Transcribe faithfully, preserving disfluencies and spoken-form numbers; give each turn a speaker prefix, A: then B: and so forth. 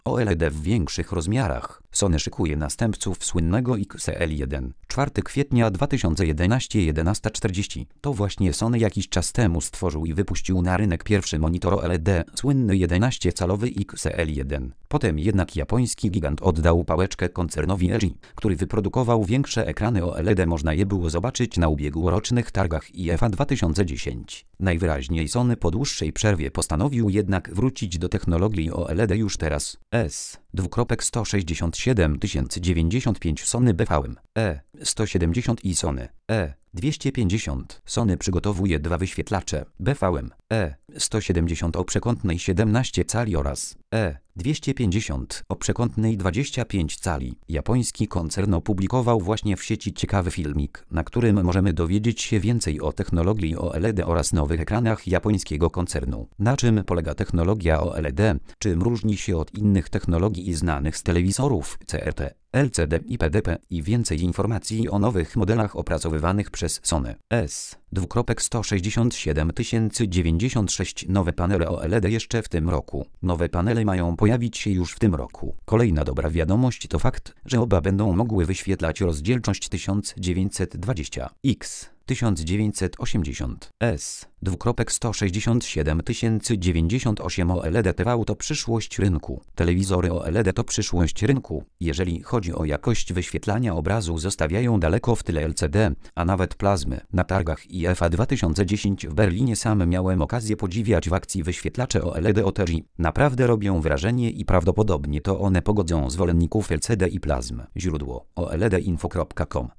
A: O L E D w większych rozmiarach. Sony szykuje następców słynnego X L jeden. czwartego kwietnia dwa tysiące jedenastego jedenasta czterdzieści. To właśnie Sony jakiś czas temu stworzył i wypuścił na rynek pierwszy monitor O L E D, słynny jedenastocalowy X L jeden. Potem jednak japoński gigant oddał pałeczkę koncernowi L G, który wyprodukował większe ekrany O L E D. Można je było zobaczyć na ubiegłorocznych targach I F A dwa tysiące dziesięć. Najwyraźniej Sony po dłuższej przerwie postanowił jednak wrócić do technologii O L E D już teraz. S sto sześćdziesiąt siedem tysięcy dziewięćdziesiąt pięć Sony B V M E sto siedemdziesiąt i Sony E dwieście pięćdziesiąt. Sony przygotowuje dwa wyświetlacze B V M E sto siedemdziesiąt o przekątnej siedemnaście cali oraz E dwieście pięćdziesiąt o przekątnej dwadzieścia pięć cali. Japoński koncern opublikował właśnie w sieci ciekawy filmik, na którym możemy dowiedzieć się więcej o technologii O L E D oraz nowych ekranach japońskiego koncernu. Na czym polega technologia O L E D? Czym różni się od innych technologii znanych z telewizorów C R T, L C D i P D P i więcej informacji o nowych modelach opracowywanych przez Sony. S sto sześćdziesiąt siedem tysięcy dziewięćdziesiąt sześć. Nowe panele O L E D jeszcze w tym roku. Nowe panele mają pojawić się już w tym roku. Kolejna dobra wiadomość to fakt, że oba będą mogły wyświetlać rozdzielczość tysiąc dziewięćset dwadzieścia x tysiąc dziewięćset osiemdziesiąt. S sto sześćdziesiąt siedem tysięcy dziewięćdziesiąt osiem. O L E D T V to przyszłość rynku. Telewizory O L E D to przyszłość rynku. Jeżeli chodzi o jakość wyświetlania obrazu, zostawiają daleko w tyle L C D, a nawet plazmy. Na targach I F A dwa tysiące dziesięć w Berlinie sam miałem okazję podziwiać w akcji wyświetlacze O L E D od L G. Naprawdę robią wrażenie i prawdopodobnie to one pogodzą zwolenników L C D i plazm. Źródło: o l e d info kropka com